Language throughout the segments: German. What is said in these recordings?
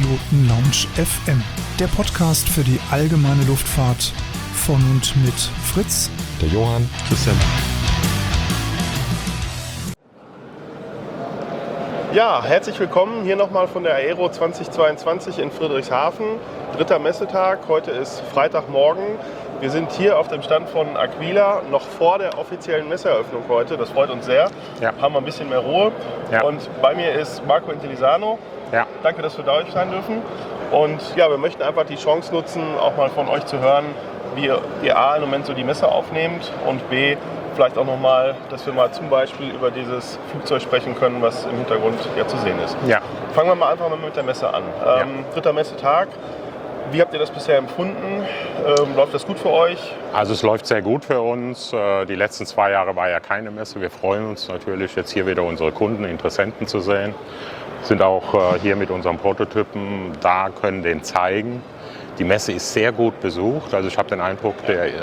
Piloten Lounge FM, der Podcast für die allgemeine Luftfahrt von und mit Fritz, der Johann, Christian. Ja, herzlich willkommen hier nochmal von der Aero 2022 in Friedrichshafen. 3. Messetag, heute ist Freitagmorgen. Wir sind hier auf dem Stand von Aquila, noch vor der offiziellen Messeeröffnung heute. Das freut uns sehr. Ja. Haben wir ein bisschen mehr Ruhe. Ja. Und bei mir ist Marco Intellisano. Ja. Danke, dass wir da sein dürfen. Und ja, wir möchten einfach die Chance nutzen, auch mal von euch zu hören, wie ihr A im Moment so die Messe aufnehmt und B, vielleicht auch nochmal, dass wir mal zum Beispiel über dieses Flugzeug sprechen können, was im Hintergrund ja zu sehen ist. Ja. Fangen wir mal einfach mal mit der Messe an. 3. Messetag. Wie habt ihr das bisher empfunden? Läuft das gut für euch? Also es läuft sehr gut für uns. Die letzten 2 Jahre war ja keine Messe. Wir freuen uns natürlich, jetzt hier wieder unsere Kunden, Interessenten zu sehen. Sind auch hier mit unserem Prototypen da, können den zeigen. Die Messe ist sehr gut besucht. Also ich habe den Eindruck,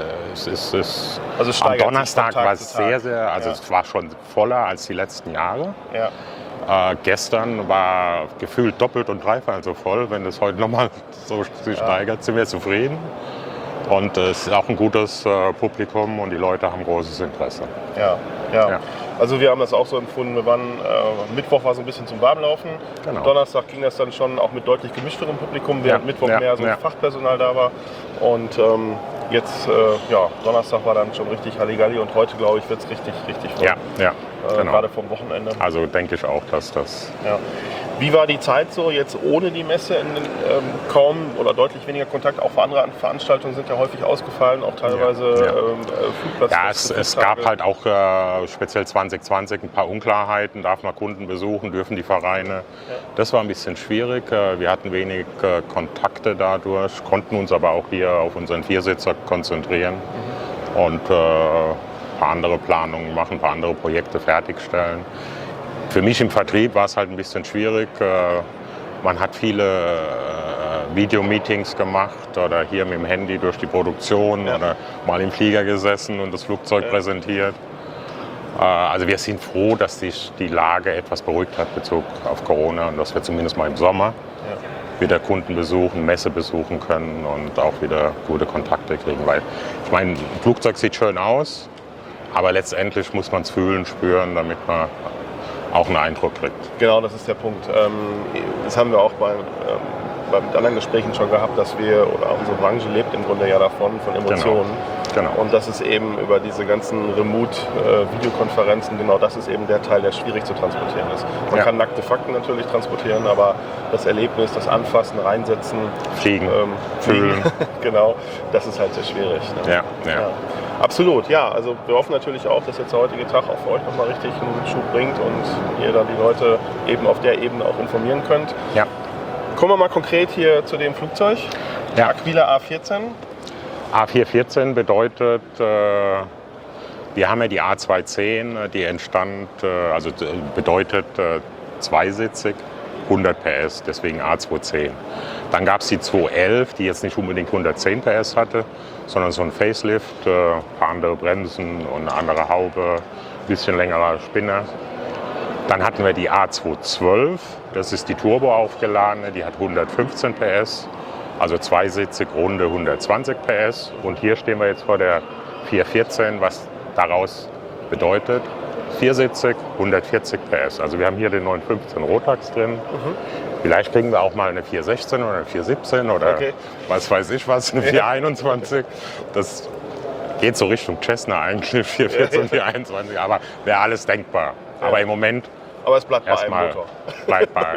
am Donnerstag war es sehr, es war schon voller als die letzten Jahre. Ja. Gestern war gefühlt doppelt und dreifach so voll. Wenn das heute nochmal so sich steigert, sind wir zufrieden. Und es ist auch ein gutes Publikum und die Leute haben großes Interesse. Ja. Also wir haben das auch so empfunden. Wir waren, Mittwoch war so ein bisschen zum Warmlaufen. Genau. Donnerstag ging das dann schon auch mit deutlich gemischterem Publikum, während Mittwoch mehr so Fachpersonal da war. Und jetzt, Donnerstag war dann schon richtig Halligalli und heute, glaube ich, wird es richtig voll. Ja. Genau. Gerade vom Wochenende. Also denke ich auch, dass das... Ja. Wie war die Zeit so jetzt ohne die Messe? Kaum oder deutlich weniger Kontakt, auch andere Veranstaltungen sind ja häufig ausgefallen, auch teilweise Flugplatz. Ja, es gab halt auch speziell 2020 ein paar Unklarheiten. Darf man Kunden besuchen, dürfen die Vereine? Ja. Das war ein bisschen schwierig. Wir hatten wenig Kontakte dadurch, konnten uns aber auch hier auf unseren Viersitzer konzentrieren und ein paar andere Planungen machen, ein paar andere Projekte fertigstellen. Für mich im Vertrieb war es halt ein bisschen schwierig. Man hat viele Videomeetings gemacht oder hier mit dem Handy durch die Produktion oder mal im Flieger gesessen und das Flugzeug präsentiert. Also wir sind froh, dass sich die Lage etwas beruhigt hat in Bezug auf Corona und dass wir zumindest mal im Sommer wieder Kunden besuchen, Messe besuchen können und auch wieder gute Kontakte kriegen. Weil ich meine, ein Flugzeug sieht schön aus, aber letztendlich muss man es fühlen, spüren, damit man auch einen Eindruck kriegt. Genau, das ist der Punkt. Das haben wir auch bei anderen Gesprächen schon gehabt, dass unsere Branche lebt im Grunde ja davon, von Emotionen. Genau. Und das ist eben über diese ganzen Remote-Videokonferenzen, genau das ist eben der Teil, der schwierig zu transportieren ist. Man kann nackte Fakten natürlich transportieren, aber das Erlebnis, das Anfassen, Reinsetzen, Fliegen, fühlen. Genau, das ist halt sehr schwierig. Ne? Ja. Absolut, ja. Also wir hoffen natürlich auch, dass jetzt der heutige Tag auch für euch nochmal richtig einen Schub bringt und ihr dann die Leute eben auf der Ebene auch informieren könnt. Ja. Kommen wir mal konkret hier zu dem Flugzeug. Ja. Aquila A14. A414 bedeutet, wir haben ja die A210, die entstand, bedeutet zweisitzig, 100 PS, deswegen A210. Dann gab es die 211, die jetzt nicht unbedingt 110 PS hatte, sondern so ein Facelift, ein paar andere Bremsen und eine andere Haube, ein bisschen längerer Spinner. Dann hatten wir die A212, das ist die Turbo aufgeladene, die hat 115 PS, also zweisitzig, runde 120 PS. Und hier stehen wir jetzt vor der 414, was daraus bedeutet, viersitzig, 140 PS. Also wir haben hier den 915 Rotax drin. Vielleicht kriegen wir auch mal eine 416 oder eine 417 oder was weiß ich was, eine 421. Das geht so Richtung Cessna eigentlich, 414, 421, aber wäre alles denkbar. Aber im Moment aber es bleibt bei einem Motor. Bleibt bei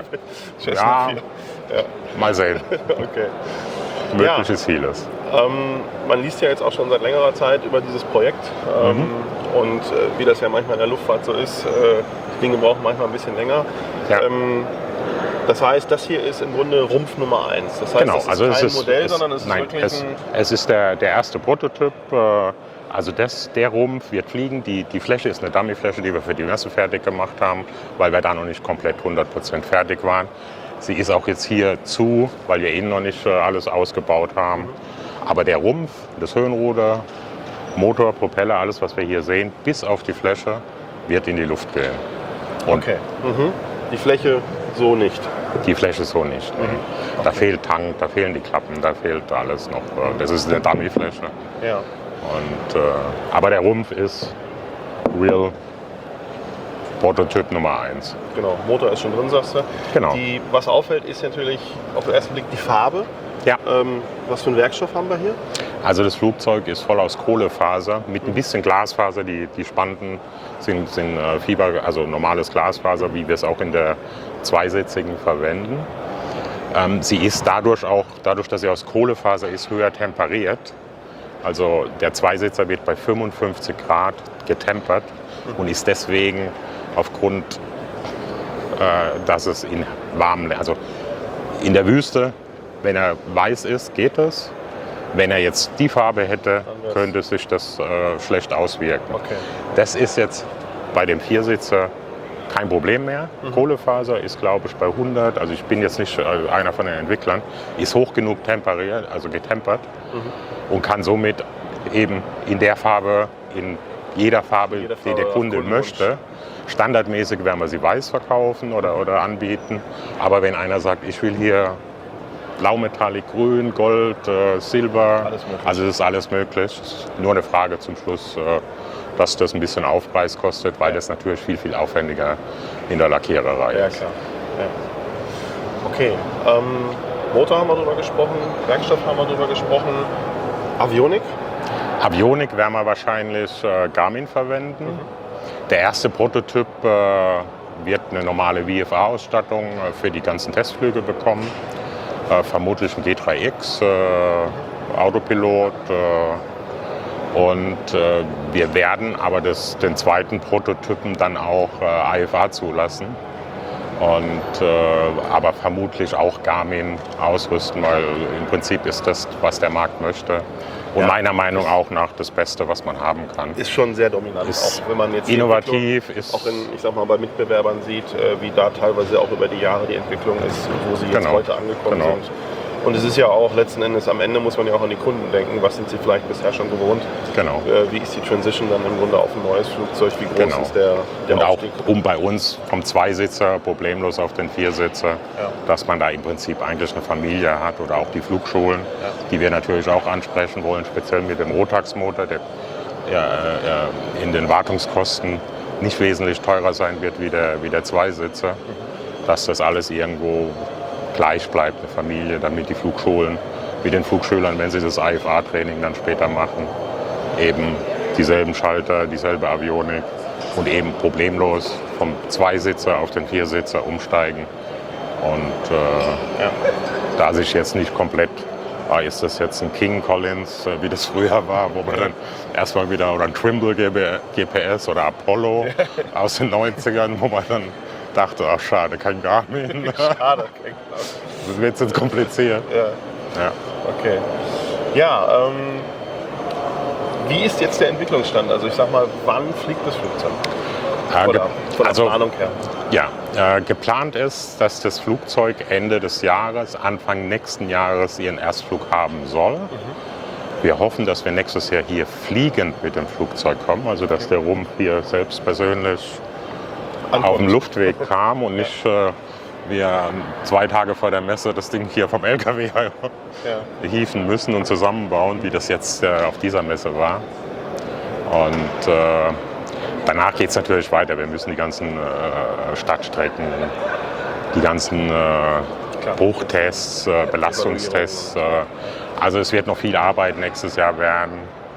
mal sehen. Okay. Mögliches vieles. Man liest ja jetzt auch schon seit längerer Zeit über dieses Projekt und wie das ja manchmal in der Luftfahrt so ist, Dinge brauchen manchmal ein bisschen länger. Ja. Das heißt, das hier ist im Grunde Rumpf Nummer 1. Das heißt, das ist kein Modell, sondern es ist wirklich es ist der erste Prototyp. Also der Rumpf wird fliegen. Die Fläche ist eine Dummy-Fläche, die wir für die Messe fertig gemacht haben, weil wir da noch nicht komplett 100% fertig waren. Sie ist auch jetzt hier zu, weil wir innen noch nicht alles ausgebaut haben. Aber der Rumpf, das Höhenruder, Motor, Propeller, alles, was wir hier sehen, bis auf die Fläche, wird in die Luft gehen. Und Die Fläche so nicht? Die Fläche so nicht. Okay. Da fehlt Tank, da fehlen die Klappen, da fehlt alles noch. Das ist eine Dummy-Fläche. Ja. Aber der Rumpf ist real Prototyp Nummer 1. Genau, Motor ist schon drin, sagst du. Genau. Was auffällt, ist natürlich auf den ersten Blick die Farbe. Ja. Was für einen Werkstoff haben wir hier? Also das Flugzeug ist voll aus Kohlefaser mit ein bisschen Glasfaser. Die Spanten sind also normales Glasfaser, wie wir es auch in der zweisitzigen verwenden. Sie ist dadurch, dass sie aus Kohlefaser ist, höher temperiert. Also der Zweisitzer wird bei 55 Grad getempert und ist deswegen aufgrund, dass es in warmen, also in der Wüste, wenn er weiß ist, geht es. Wenn er jetzt die Farbe hätte, könnte sich das schlecht auswirken. Okay. Das ist jetzt bei dem Viersitzer kein Problem mehr. Kohlefaser ist, glaube ich, bei 100, also ich bin jetzt nicht einer von den Entwicklern, ist hoch genug temperiert, also getempert und kann somit eben in der Farbe, in jeder Farbe, die der Kunde möchte. Standardmäßig werden wir sie weiß verkaufen oder anbieten. Aber wenn einer sagt, ich will hier Blaumetallic, Grün, Gold, Silber, also das ist alles möglich. Es ist nur eine Frage zum Schluss, dass das ein bisschen Aufpreis kostet, weil das natürlich viel, viel aufwendiger in der Lackiererei ist. Ja, klar. Ja. Okay, Motor haben wir drüber gesprochen, Werkstoff haben wir drüber gesprochen, Avionik? Avionik werden wir wahrscheinlich Garmin verwenden. Der erste Prototyp wird eine normale VFA-Ausstattung für die ganzen Testflüge bekommen. Vermutlich ein G3X, Autopilot. Und wir werden aber den zweiten Prototypen dann auch IFA zulassen. Aber vermutlich auch Garmin ausrüsten, weil im Prinzip ist das, was der Markt möchte. Und meiner Meinung auch nach das Beste, was man haben kann. Ist schon sehr dominant, ist auch wenn man jetzt innovativ ist. Auch ich sag mal, bei Mitbewerbern sieht, wie da teilweise auch über die Jahre die Entwicklung ist, wo sie jetzt heute angekommen sind. Und es ist ja auch letzten Endes, am Ende muss man ja auch an die Kunden denken, was sind sie vielleicht bisher schon gewohnt. Genau. Wie ist die Transition dann im Grunde auf ein neues Flugzeug, wie groß ist der Und auch Aufstieg? bei uns vom Zweisitzer problemlos auf den Viersitzer, dass man da im Prinzip eigentlich eine Familie hat oder auch die Flugschulen, die wir natürlich auch ansprechen wollen, speziell mit dem Rotax-Motor, der in den Wartungskosten nicht wesentlich teurer sein wird wie der Zweisitzer, dass das alles irgendwo gleich bleibt, eine Familie, damit die Flugschulen mit den Flugschülern, wenn sie das IFA-Training dann später machen, eben dieselben Schalter, dieselbe Avionik und eben problemlos vom Zweisitzer auf den Viersitzer umsteigen. Und da sich jetzt nicht komplett, ist das jetzt ein King Collins, wie das früher war, wo man dann erstmal wieder, oder ein Trimble GPS oder Apollo aus den 90ern, wo man dann dachte, ach schade, kein Garmin. Schade, das wird jetzt kompliziert. Ja. Okay. Ja, wie ist jetzt der Entwicklungsstand? Also ich sag mal, wann fliegt das Flugzeug? Oder von der Planung her? Ja, geplant ist, dass das Flugzeug Ende des Jahres, Anfang nächsten Jahres ihren Erstflug haben soll. Wir hoffen, dass wir nächstes Jahr hier fliegend mit dem Flugzeug kommen, also dass der Rumpf hier selbst persönlich auf dem Luftweg kam und nicht wir 2 Tage vor der Messe das Ding hier vom LKW hieven müssen und zusammenbauen, wie das jetzt auf dieser Messe war. Und danach geht es natürlich weiter. Wir müssen die ganzen Stadtstrecken, die ganzen Bruchtests, Belastungstests. Also es wird noch viel Arbeit nächstes Jahr werden.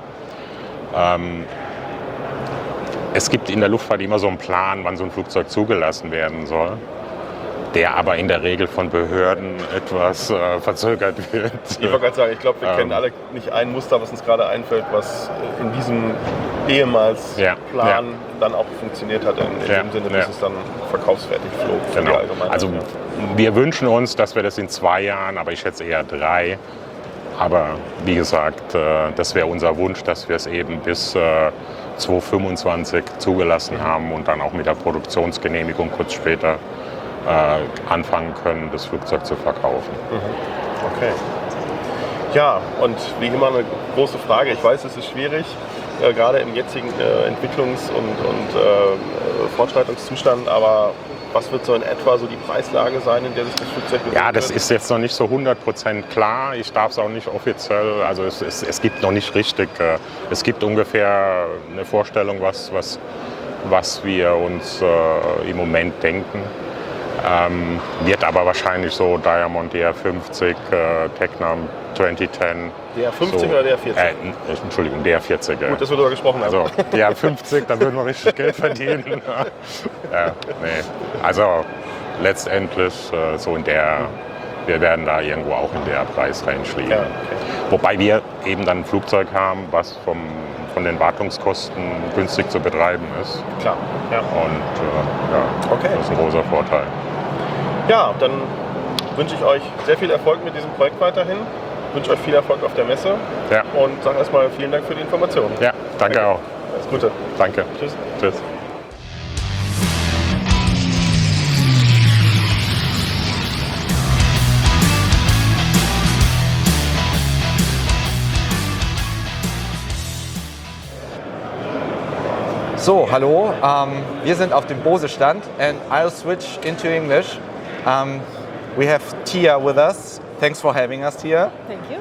Es gibt in der Luftfahrt immer so einen Plan, wann so ein Flugzeug zugelassen werden soll, der aber in der Regel von Behörden etwas verzögert wird. Ich wollte gerade sagen, ich glaube, wir kennen alle nicht ein Muster, was uns gerade einfällt, was in diesem ehemals Plan dann auch funktioniert hat, in dem Sinne, bis es dann verkaufsfertig flog für die Allgemeinheit. Also wir wünschen uns, dass wir das in 2 Jahren, aber ich schätze eher 3. Aber wie gesagt, das wäre unser Wunsch, dass wir es eben bis 2025 zugelassen haben und dann auch mit der Produktionsgenehmigung kurz später anfangen können, das Flugzeug zu verkaufen. Okay. Ja, und wie immer eine große Frage. Ich weiß, es ist schwierig, gerade im jetzigen Entwicklungs- und Fortschreitungszustand, aber Was wird so in etwa so die Preislage sein, in der sich das Flugzeug bewegt? Ja, das ist jetzt noch nicht so 100% klar. Ich darf es auch nicht offiziell, also es gibt noch nicht richtig. Es gibt ungefähr eine Vorstellung, was wir uns im Moment denken. Wird aber wahrscheinlich so Diamond DR50, Tecnam 2010. DR50 so, oder DR40? Entschuldigung, DR40. Gut, dass wir darüber gesprochen haben. Also DR50, da würden wir richtig Geld verdienen. Also letztendlich so wir werden da irgendwo auch in der Preisrange liegen. Ja, okay. Wobei wir eben dann ein Flugzeug haben, was von den Wartungskosten günstig zu betreiben ist. Klar. Ja. Und okay. Das ist ein großer Vorteil. Ja, dann wünsche ich euch sehr viel Erfolg mit diesem Projekt weiterhin. Wünsche euch viel Erfolg auf der Messe. Ja. Und sage erstmal vielen Dank für die Informationen. Ja, danke auch. Alles Gute. Danke. Tschüss. Tschüss. So, hallo, wir sind auf dem Bose-Stand and I'll switch into English. We have Tia with us. Thanks for having us, Tia. Thank you.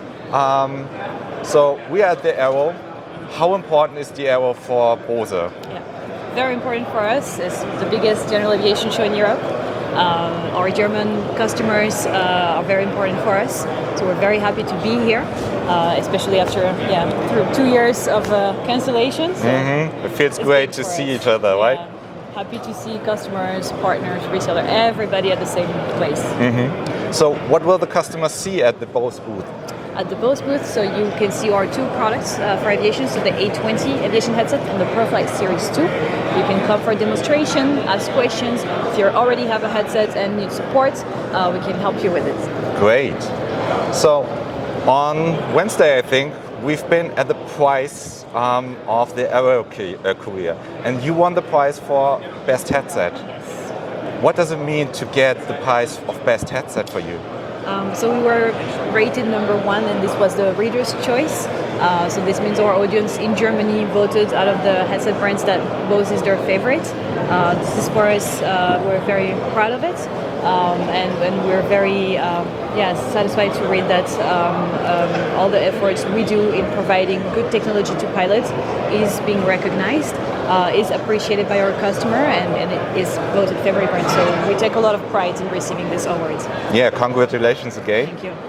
So we are at the Aero. How important is the Aero for Bose? Yeah, very important for us. It's the biggest general aviation show in Europe. Our German customers are very important for us, so we're very happy to be here, especially after through 2 years of cancellations. So it feels great to see each other, right? Happy to see customers, partners, reseller, everybody at the same place. So what will the customers see at the Bose booth? At the Bose booth, so you can see our two products for aviation, so the A20 aviation headset and the ProFlight Series 2. You can come for a demonstration, ask questions. If you already have a headset and need support, we can help you with it. Great. So on Wednesday, I think, we've been at the prize of the Aero career, and you won the prize for best headset. Yes. What does it mean to get the prize of best headset for you? So we were rated number 1, and this was the reader's choice. So this means our audience in Germany voted out of the headset brands that Bose is their favorite. This is for us, we're very proud of it. And we're very satisfied to read that all the efforts we do in providing good technology to pilots is being recognized, is appreciated by our customer, and it is voted favorite brand. So we take a lot of pride in receiving this award. Yeah, congratulations again. Thank you.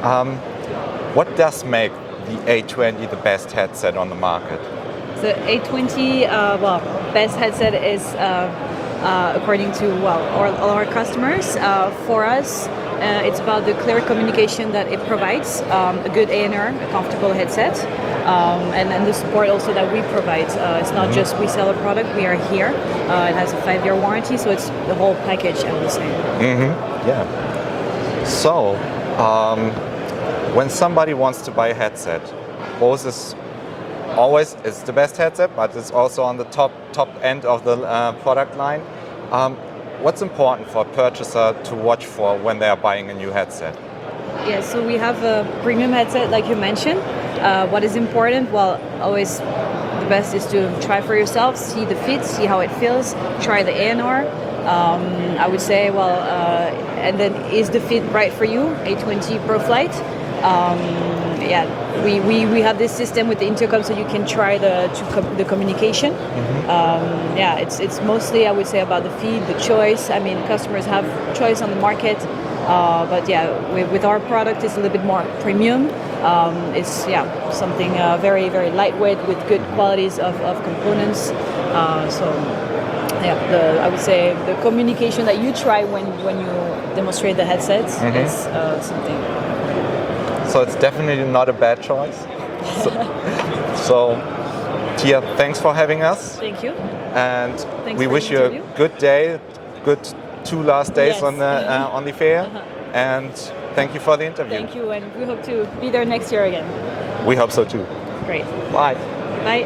What does make the A20 the best headset on the market? The A20, best headset is according to all our customers. For us, it's about the clear communication that it provides, a good ANR, a comfortable headset, and the support also that we provide. It's not just we sell a product, we are here. It has a 5-year warranty, so it's the whole package, I would say. Yeah. So, when somebody wants to buy a headset, Bose is always is the best headset, but it's also on the top end of the product line. What's important for a purchaser to watch for when they are buying a new headset? Yeah, so we have a premium headset, like you mentioned. What is important? Well, always the best is to try for yourself, see the fit, see how it feels, try the ANR. I would say, and then is the fit right for you? A20 ProFlight. We have this system with the intercom, so you can try the communication. It's mostly, I would say, about the feed, the choice. I mean, customers have choice on the market, but with our product, it's a little bit more premium. It's something very, very lightweight with good qualities of components. I would say the communication that you try when you demonstrate the headsets is something. So it's definitely not a bad choice. So Tia, thanks for having us. Thank you. And thanks we wish you a good day, good 2 last days on the fair. And thank you for the interview. Thank you, and we hope to be there next year again. We hope so too. Great. Bye. Bye.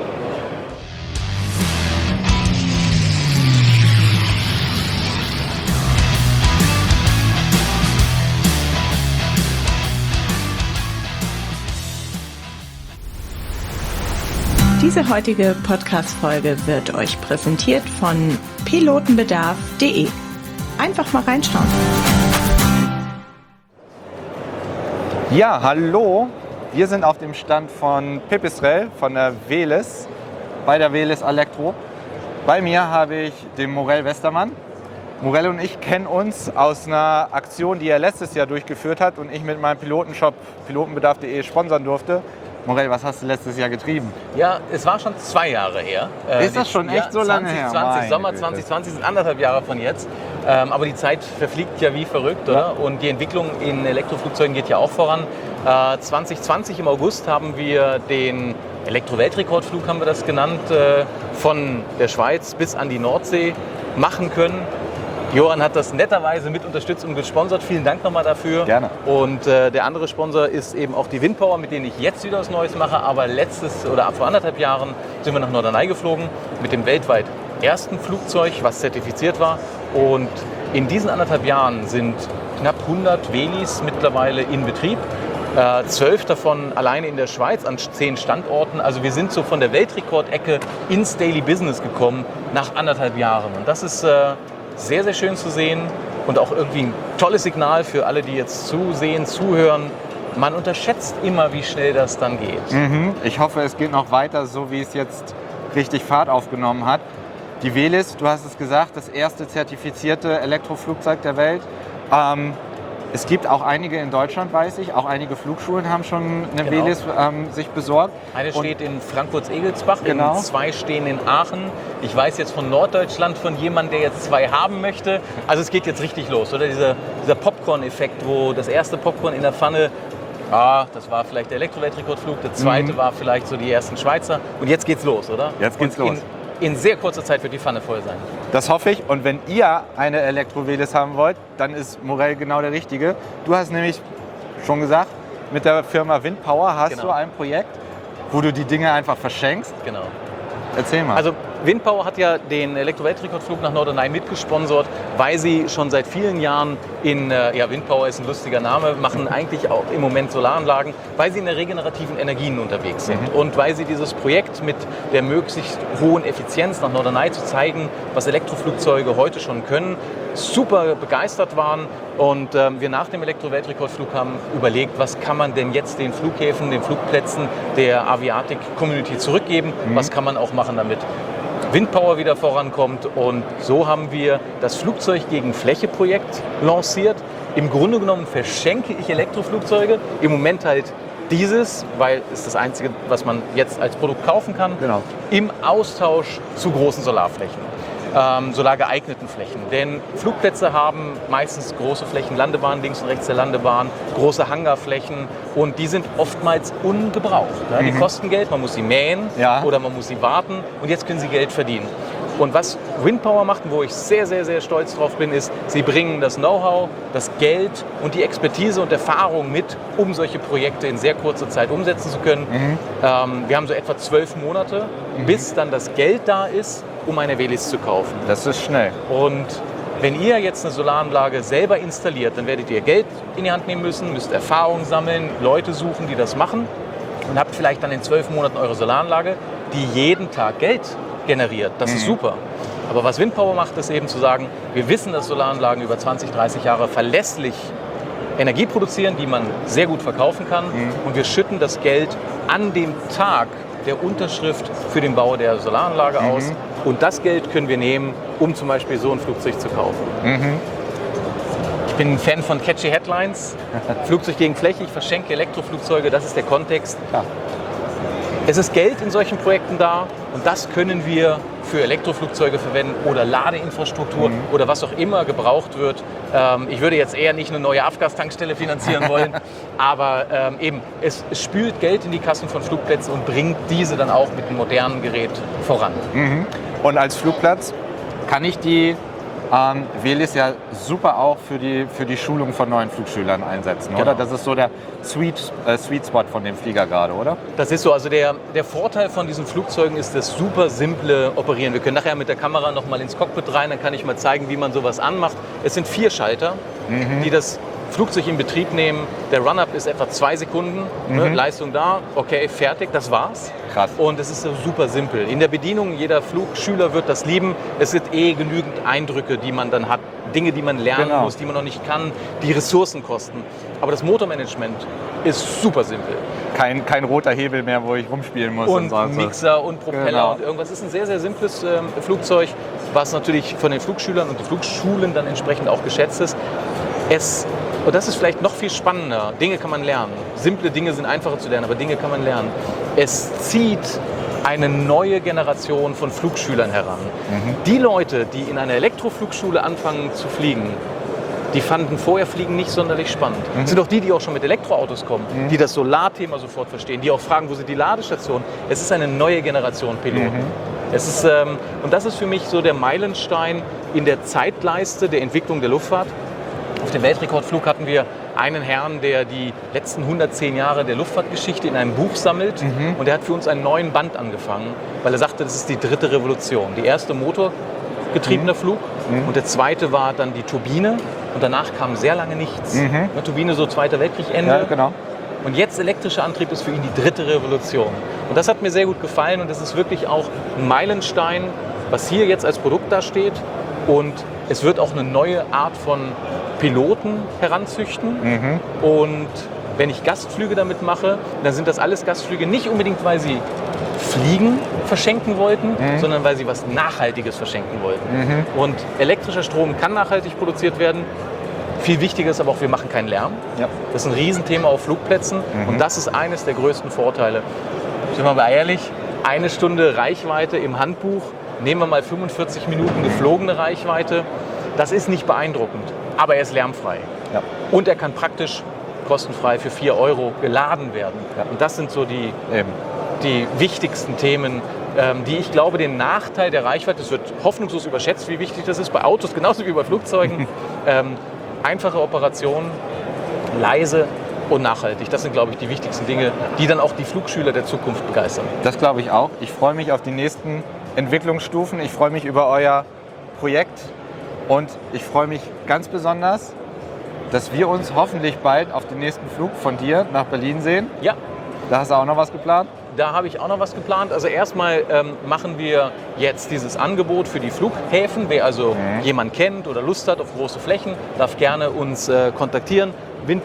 Diese heutige Podcast-Folge wird euch präsentiert von pilotenbedarf.de. einfach mal reinschauen. Ja, hallo. Wir sind auf dem Stand von Pipistrel, von der Velis, bei der Velis Elektro. Bei mir habe ich den Morell Westermann. Morell und ich kennen uns aus einer Aktion, die er letztes Jahr durchgeführt hat und ich mit meinem Pilotenshop pilotenbedarf.de sponsern durfte. Morell, was hast du letztes Jahr getrieben? Ja, es war schon 2 Jahre her. Ist das schon echt so lange her? 2020, Sommer 2020 sind 1,5 Jahre von jetzt. Aber die Zeit verfliegt ja wie verrückt, oder? Und die Entwicklung in Elektroflugzeugen geht ja auch voran. 2020 im August haben wir den Elektro-Weltrekordflug, haben wir das genannt, von der Schweiz bis an die Nordsee machen können. Johann hat das netterweise mit unterstützt und gesponsert. Vielen Dank nochmal dafür. Gerne. Und der andere Sponsor ist eben auch die Windpower, mit denen ich jetzt wieder was Neues mache. Aber vor 1,5 Jahren sind wir nach Norderney geflogen mit dem weltweit ersten Flugzeug, was zertifiziert war. Und in diesen 1,5 Jahren sind knapp 100 Velis mittlerweile in Betrieb. 12 davon alleine in der Schweiz an 10 Standorten. Also wir sind so von der Weltrekordecke ins Daily Business gekommen nach 1,5 Jahren. Und das ist sehr, sehr schön zu sehen und auch irgendwie ein tolles Signal für alle, die jetzt zusehen, zuhören. Man unterschätzt immer, wie schnell das dann geht. Ich hoffe, es geht noch weiter, so wie es jetzt richtig Fahrt aufgenommen hat. Die Velis, du hast es gesagt, das erste zertifizierte Elektroflugzeug der Welt. Es gibt auch einige in Deutschland, weiß ich. Auch einige Flugschulen haben schon eine Velis sich besorgt. Eine steht in Frankfurt-Egelsbach, genau. 2 stehen in Aachen. Ich weiß jetzt von Norddeutschland von jemandem, der jetzt 2 haben möchte. Also es geht jetzt richtig los, oder? Dieser Popcorn-Effekt, wo das erste Popcorn in der Pfanne, das war vielleicht der Elektro-Weltrekordflug, der zweite war vielleicht so die ersten Schweizer. Und jetzt geht's los, oder? Jetzt geht's los. In sehr kurzer Zeit wird die Pfanne voll sein. Das hoffe ich. Und wenn ihr eine Elektro-Velis haben wollt, dann ist Morell genau der Richtige. Du hast nämlich schon gesagt, mit der Firma Windpower hast du ein Projekt, wo du die Dinge einfach verschenkst. Genau. Erzähl mal. Also Windpower hat ja den Elektro-Weltrekordflug nach Norderney mitgesponsert, weil sie schon seit vielen Jahren Windpower ist ein lustiger Name, machen eigentlich auch im Moment Solaranlagen, weil sie in der regenerativen Energien unterwegs sind. Und weil sie dieses Projekt mit der möglichst hohen Effizienz nach Norderney zu zeigen, was Elektroflugzeuge heute schon können, super begeistert waren. Und wir nach dem Elektro-Weltrekordflug haben überlegt, was kann man denn jetzt den Flughäfen, den Flugplätzen der Aviatik-Community zurückgeben, was kann man auch machen, damit Windpower wieder vorankommt. Und so haben wir das Flugzeug gegen Fläche-Projekt lanciert. Im Grunde genommen verschenke ich Elektroflugzeuge. Im Moment halt dieses, weil es das Einzige, was man jetzt als Produkt kaufen kann, im Austausch zu großen Solarflächen. Solargeeigneten Flächen. Denn Flugplätze haben meistens große Flächen, Landebahnen links und rechts der Landebahn, große Hangarflächen und die sind oftmals ungebraucht. Ja? Die kosten Geld, man muss sie mähen oder man muss sie warten und jetzt können sie Geld verdienen. Und was Windpower macht, wo ich sehr, sehr, sehr stolz drauf bin, ist, sie bringen das Know-how, das Geld und die Expertise und Erfahrung mit, um solche Projekte in sehr kurzer Zeit umsetzen zu können. Wir haben so etwa 12 Monate, bis dann das Geld da ist, um eine Velis zu kaufen. Das ist schnell. Und wenn ihr jetzt eine Solaranlage selber installiert, dann werdet ihr Geld in die Hand nehmen müssen, müsst Erfahrung sammeln, Leute suchen, die das machen und habt vielleicht dann in 12 Monaten eure Solaranlage, die jeden Tag Geld generiert. Das ist super. Aber was Windpower macht, ist eben zu sagen, wir wissen, dass Solaranlagen über 20, 30 Jahre verlässlich Energie produzieren, die man sehr gut verkaufen kann. Und wir schütten das Geld an dem Tag der Unterschrift für den Bau der Solaranlage aus. Und das Geld können wir nehmen, um zum Beispiel so ein Flugzeug zu kaufen. Ich bin ein Fan von catchy Headlines. Flugzeug gegen Fläche, ich verschenke Elektroflugzeuge, das ist der Kontext. Es ist Geld in solchen Projekten da und das können wir für Elektroflugzeuge verwenden oder Ladeinfrastruktur oder was auch immer gebraucht wird. Ich würde jetzt eher nicht eine neue Afgas-Tankstelle finanzieren wollen, aber eben, es spült Geld in die Kassen von Flugplätzen und bringt diese dann auch mit einem modernen Gerät voran. Und als Flugplatz kann ich die Velis ja super auch für die Schulung von neuen Flugschülern einsetzen, oder? Das ist so der Sweet Spot von dem Flieger gerade, oder? Das ist so. Also der Vorteil von diesen Flugzeugen ist das super simple Operieren. Wir können nachher mit der Kamera noch mal ins Cockpit rein, dann kann ich mal zeigen, wie man sowas anmacht. Es sind 4 Schalter, die das Flugzeug in Betrieb nehmen. Der Run-Up ist etwa 2 Sekunden, Leistung da, okay, fertig, das war's. Krass. Und es ist so super simpel. In der Bedienung, jeder Flugschüler wird das lieben. Es sind genügend Eindrücke, die man dann hat, Dinge, die man lernen Genau. muss, die man noch nicht kann, die Ressourcen kosten. Aber das Motormanagement ist super simpel. Kein roter Hebel mehr, wo ich rumspielen muss. Und so. Mixer und Propeller Genau. und irgendwas. Es ist ein sehr, sehr simples Flugzeug, was natürlich von den Flugschülern und den Flugschulen dann entsprechend auch geschätzt ist. Und das ist vielleicht noch viel spannender. Dinge kann man lernen. Simple Dinge sind einfacher zu lernen, aber Dinge kann man lernen. Es zieht eine neue Generation von Flugschülern heran. Die Leute, die in einer Elektroflugschule anfangen zu fliegen, die fanden vorher Fliegen nicht sonderlich spannend. Das sind auch die auch schon mit Elektroautos kommen, die das Solarthema sofort verstehen, die auch fragen, wo sind die Ladestationen. Es ist eine neue Generation Piloten. Es ist, und das ist für mich so der Meilenstein in der Zeitleiste der Entwicklung der Luftfahrt. Auf dem Weltrekordflug hatten wir einen Herrn, der die letzten 110 Jahre der Luftfahrtgeschichte in einem Buch sammelt. Und der hat für uns einen neuen Band angefangen, weil er sagte, das ist die dritte Revolution. Die erste motorgetriebener Flug und der zweite war dann die Turbine. Und danach kam sehr lange nichts. Eine Turbine, so Zweiter Weltkrieg-Ende. Ja, genau. Und jetzt elektrischer Antrieb ist für ihn die dritte Revolution. Und das hat mir sehr gut gefallen und das ist wirklich auch ein Meilenstein, was hier jetzt als Produkt da steht. Und es wird auch eine neue Art von Piloten heranzüchten. Und wenn ich Gastflüge damit mache, dann sind das alles Gastflüge nicht unbedingt, weil sie Fliegen verschenken wollten, sondern weil sie was Nachhaltiges verschenken wollten. Und elektrischer Strom kann nachhaltig produziert werden. Viel wichtiger ist aber auch, wir machen keinen Lärm. Ja. Das ist ein Riesenthema auf Flugplätzen und das ist eines der größten Vorteile. Sind wir mal ehrlich, 1 Stunde Reichweite im Handbuch, nehmen wir mal 45 Minuten geflogene Reichweite, das ist nicht beeindruckend, aber er ist lärmfrei. Ja. Und er kann praktisch kostenfrei für 4 € geladen werden. Ja. Und das sind so die Eben. wichtigsten Themen, die ich glaube, den Nachteil der Reichweite, es wird hoffnungslos überschätzt, wie wichtig das ist, bei Autos genauso wie bei Flugzeugen, einfache Operationen, leise und nachhaltig. Das sind, glaube ich, die wichtigsten Dinge, die dann auch die Flugschüler der Zukunft begeistern. Das glaube ich auch. Ich freue mich auf die nächsten Entwicklungsstufen. Ich freue mich über euer Projekt und ich freue mich ganz besonders, dass wir uns hoffentlich bald auf den nächsten Flug von dir nach Berlin sehen. Ja, Da hast du auch noch was geplant? da habe ich auch noch was geplant. Also erstmal machen wir jetzt dieses Angebot für die Flughäfen. Wer also jemanden kennt oder Lust hat auf große Flächen, darf gerne uns kontaktieren.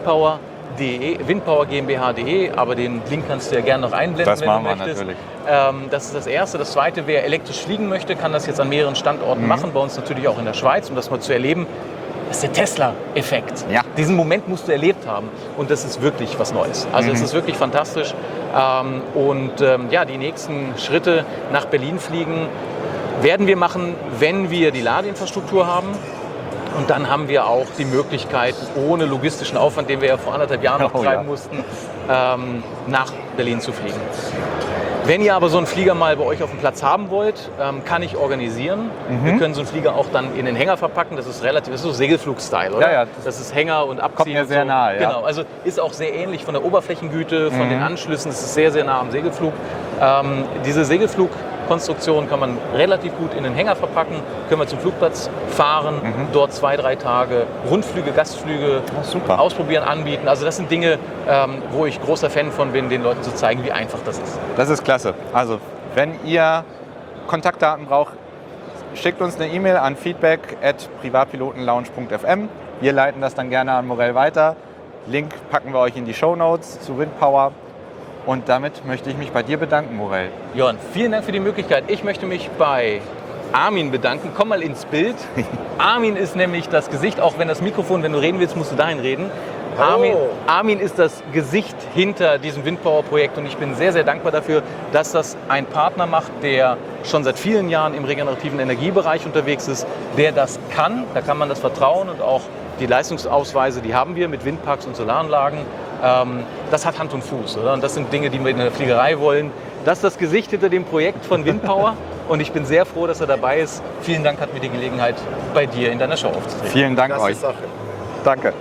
windpowergmbh.de, aber den Link kannst du ja gerne noch einblenden, Das machen wir natürlich. Das ist das Erste. Das Zweite, wer elektrisch fliegen möchte, kann das jetzt an mehreren Standorten machen. Bei uns natürlich auch in der Schweiz, um das mal zu erleben. Das ist der Tesla-Effekt. Ja. Diesen Moment musst du erlebt haben. Und das ist wirklich was Neues. Also es ist wirklich fantastisch. Die nächsten Schritte nach Berlin fliegen werden wir machen, wenn wir die Ladeinfrastruktur haben. Und dann haben wir auch die Möglichkeit, ohne logistischen Aufwand, den wir ja vor 1,5 Jahren noch treiben mussten, nach Berlin zu fliegen. Wenn ihr aber so einen Flieger mal bei euch auf dem Platz haben wollt, kann ich organisieren. Wir können so einen Flieger auch dann in den Hänger verpacken. Das ist so Segelflug-Style, oder? Ja, ja. Das ist Hänger und Abziehen. Kommt mir und sehr so. nahe, ja. Genau, also ist auch sehr ähnlich von der Oberflächengüte, von den Anschlüssen. Es ist sehr, sehr nah am Segelflug. Diese Segelflugkonstruktion kann man relativ gut in den Hänger verpacken. Können wir zum Flugplatz fahren, dort 2-3 Tage Rundflüge, Gastflüge super. ausprobieren, anbieten. Also das sind Dinge, wo ich großer Fan von bin, den Leuten zu zeigen, wie einfach das ist. Das ist klasse. Also, wenn ihr Kontaktdaten braucht, schickt uns eine E-Mail an feedback@privatpilotenlounge.fm. Wir leiten das dann gerne an Morell weiter. Link packen wir euch in die Shownotes zu Windpower. Und damit möchte ich mich bei dir bedanken, Morell. Jörn, vielen Dank für die Möglichkeit. Ich möchte mich bei Armin bedanken. Komm mal ins Bild. Armin ist nämlich das Gesicht, auch wenn das Mikrofon, wenn du reden willst, musst du dahin reden. Armin ist das Gesicht hinter diesem Windpower-Projekt und ich bin sehr, sehr dankbar dafür, dass das ein Partner macht, der schon seit vielen Jahren im regenerativen Energiebereich unterwegs ist, der das kann. Da kann man das vertrauen und auch die Leistungsausweise, die haben wir mit Windparks und Solaranlagen. Das hat Hand und Fuß, oder? Und das sind Dinge, die wir in der Fliegerei wollen. Das ist das Gesicht hinter dem Projekt von Windpower und ich bin sehr froh, dass er dabei ist. Vielen Dank, hat mir die Gelegenheit, bei dir in deiner Show aufzutreten. Vielen Dank Klasse euch. Sache. Danke.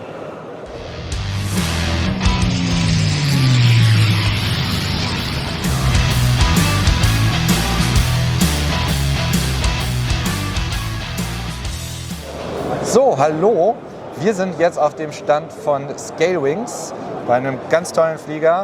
So, hallo. Wir sind jetzt auf dem Stand von Scalewings bei einem ganz tollen Flieger.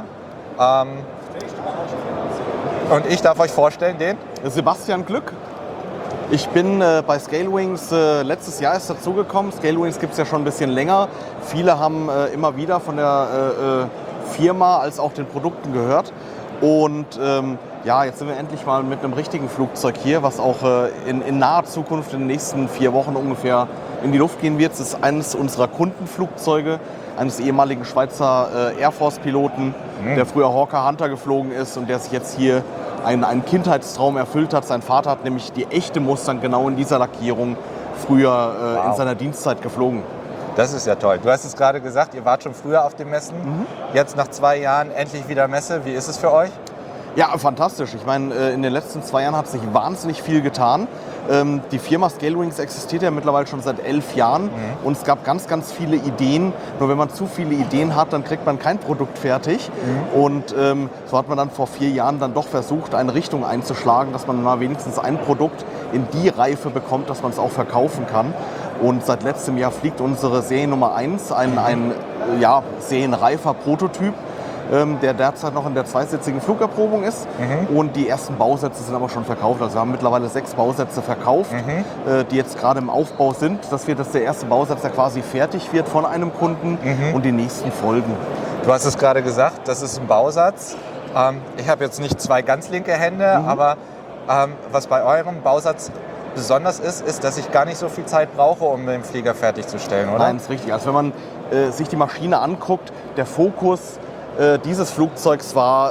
Und ich darf euch vorstellen, den Sebastian Glück. Ich bin bei Scalewings letztes Jahr erst dazugekommen. Scalewings gibt es ja schon ein bisschen länger. Viele haben immer wieder von der Firma als auch den Produkten gehört. Und jetzt sind wir endlich mal mit einem richtigen Flugzeug hier, was auch in naher Zukunft, in den nächsten 4 Wochen ungefähr in die Luft gehen wird. Es ist eines unserer Kundenflugzeuge, eines ehemaligen Schweizer Air Force-Piloten, der früher Hawker Hunter geflogen ist und der sich jetzt hier einen Kindheitstraum erfüllt hat. Sein Vater hat nämlich die echte Mustang genau in dieser Lackierung früher in seiner Dienstzeit geflogen. Das ist ja toll. Du hast es gerade gesagt, ihr wart schon früher auf den Messen. Jetzt nach 2 Jahren endlich wieder Messe. Wie ist es für euch? Ja, fantastisch. Ich meine, in den letzten 2 Jahren hat sich wahnsinnig viel getan. Die Firma Scalewings existiert ja mittlerweile schon seit 11 Jahren und es gab ganz, ganz viele Ideen. Nur wenn man zu viele Ideen hat, dann kriegt man kein Produkt fertig. Und so hat man dann vor 4 Jahren dann doch versucht, eine Richtung einzuschlagen, dass man mal wenigstens ein Produkt in die Reife bekommt, dass man es auch verkaufen kann. Und seit letztem Jahr fliegt unsere Serie Nummer 1, ein serienreifer Prototyp, der derzeit noch in der zweisitzigen Flugerprobung ist. Und die ersten Bausätze sind aber schon verkauft. Also wir haben mittlerweile 6 Bausätze verkauft, die jetzt gerade im Aufbau sind. Das wird der erste Bausatz, der quasi fertig wird von einem Kunden und die nächsten folgen. Du hast es gerade gesagt, das ist ein Bausatz. Ich habe jetzt nicht 2 ganz linke Hände, aber was bei eurem Bausatz besonders ist, dass ich gar nicht so viel Zeit brauche, um den Flieger fertigzustellen, oder? Nein, ist richtig. Also wenn man sich die Maschine anguckt, der Fokus dieses Flugzeugs war,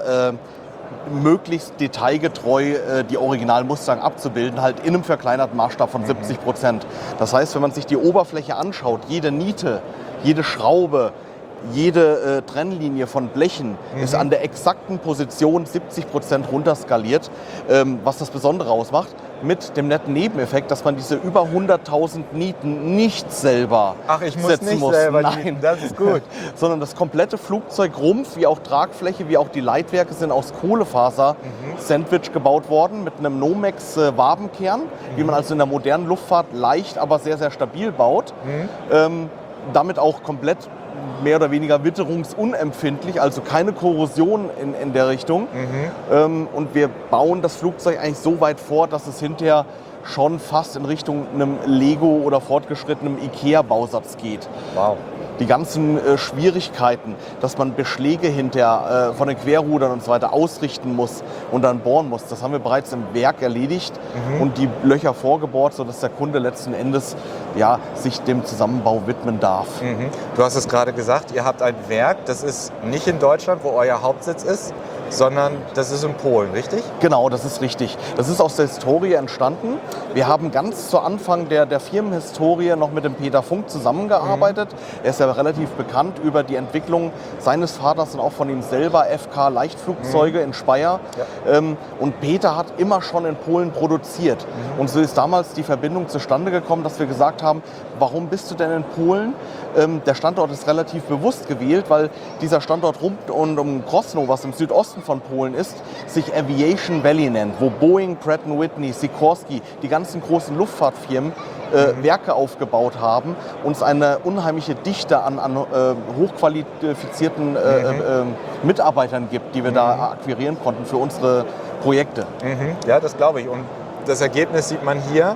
möglichst detailgetreu die Original Mustang abzubilden, halt in einem verkleinerten Maßstab von 70%. Das heißt, wenn man sich die Oberfläche anschaut, jede Niete, jede Schraube, jede Trennlinie von Blechen ist an der exakten Position 70% runterskaliert, was das Besondere ausmacht, mit dem netten Nebeneffekt, dass man diese über 100.000 Nieten nicht selber setzen muss. Nein, das ist gut. Sondern das komplette Flugzeugrumpf, wie auch Tragfläche, wie auch die Leitwerke sind aus Kohlefaser-Sandwich gebaut worden mit einem Nomex-Wabenkern, wie man also in der modernen Luftfahrt leicht, aber sehr, sehr stabil baut. Damit auch komplett mehr oder weniger witterungsunempfindlich, also keine Korrosion in der Richtung. Und wir bauen das Flugzeug eigentlich so weit vor, dass es hinterher schon fast in Richtung einem Lego oder fortgeschrittenem IKEA-Bausatz geht. Wow. Die ganzen Schwierigkeiten, dass man Beschläge hinterher von den Querrudern und so weiter ausrichten muss und dann bohren muss, das haben wir bereits im Werk erledigt und die Löcher vorgebohrt, sodass der Kunde letzten Endes sich dem Zusammenbau widmen darf. Du hast es gerade gesagt, ihr habt ein Werk, das ist nicht in Deutschland, wo euer Hauptsitz ist, sondern das ist in Polen, richtig? Genau, das ist richtig. Das ist aus der Historie entstanden. Wir haben ganz zu Anfang der Firmenhistorie noch mit dem Peter Funk zusammengearbeitet. Er ist ja relativ bekannt über die Entwicklung seines Vaters und auch von ihm selber, FK Leichtflugzeuge in Speyer. Ja. Und Peter hat immer schon in Polen produziert. Und so ist damals die Verbindung zustande gekommen, dass wir gesagt haben, warum bist du denn in Polen? Der Standort ist relativ bewusst gewählt, weil dieser Standort rund um Krosno, was im Südosten von Polen ist, sich Aviation Valley nennt, wo Boeing, Pratt & Whitney, Sikorsky, die ganzen großen Luftfahrtfirmen Werke aufgebaut haben, uns eine unheimliche Dichte an hochqualifizierten Mitarbeitern gibt, die wir da akquirieren konnten für unsere Projekte. Ja, das glaube ich. Und das Ergebnis sieht man hier.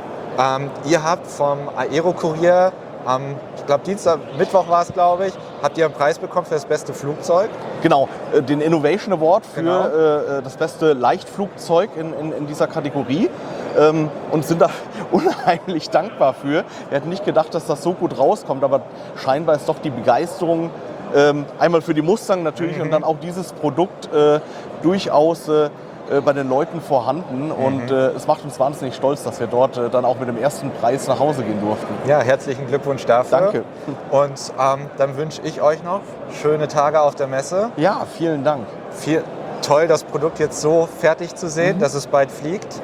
Ihr habt vom Aero-Kurier ich glaube Dienstag, Mittwoch war es, glaube ich, habt ihr einen Preis bekommen für das beste Flugzeug? Genau, den Innovation Award für das beste Leichtflugzeug in dieser Kategorie und sind da unheimlich dankbar für. Wir hätten nicht gedacht, dass das so gut rauskommt, aber scheinbar ist doch die Begeisterung einmal für die Mustang natürlich und dann auch dieses Produkt durchaus bei den Leuten vorhanden und es macht uns wahnsinnig stolz, dass wir dort dann auch mit dem ersten Preis nach Hause gehen durften. Ja, herzlichen Glückwunsch dafür. Danke. Und dann wünsche ich euch noch schöne Tage auf der Messe. Ja, vielen Dank. Toll, das Produkt jetzt so fertig zu sehen, dass es bald fliegt.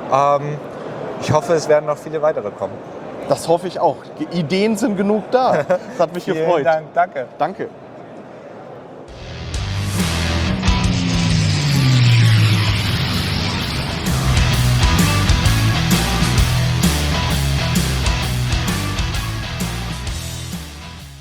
Ich hoffe, es werden noch viele weitere kommen. Das hoffe ich auch. Die Ideen sind genug da. Das hat mich gefreut. Vielen Dank, danke. Danke.